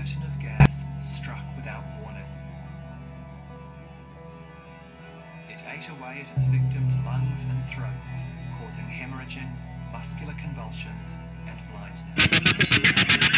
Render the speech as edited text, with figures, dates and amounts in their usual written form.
curtain of gas struck without warning. It ate away at its victims' lungs and throats, causing hemorrhaging, muscular convulsions, and blindness.